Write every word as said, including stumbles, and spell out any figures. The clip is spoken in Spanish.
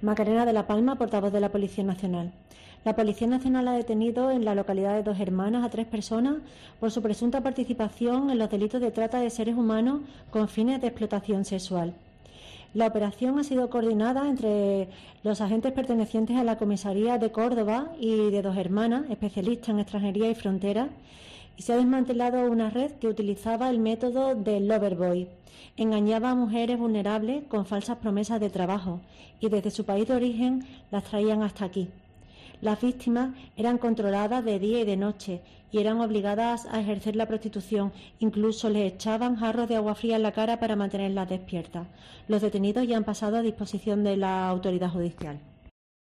Macarena de la Palma, portavoz de la Policía Nacional. La Policía Nacional ha detenido en la localidad de Dos Hermanas a tres personas por su presunta participación en los delitos de trata de seres humanos con fines de explotación sexual. La operación ha sido coordinada entre los agentes pertenecientes a la Comisaría de Córdoba y de Dos Hermanas, especialistas en extranjería y frontera, y se ha desmantelado una red que utilizaba el método del Loverboy. Engañaba a mujeres vulnerables con falsas promesas de trabajo y desde su país de origen las traían hasta aquí. Las víctimas eran controladas de día y de noche y eran obligadas a ejercer la prostitución. Incluso les echaban jarros de agua fría en la cara para mantenerlas despiertas. Los detenidos ya han pasado a disposición de la autoridad judicial.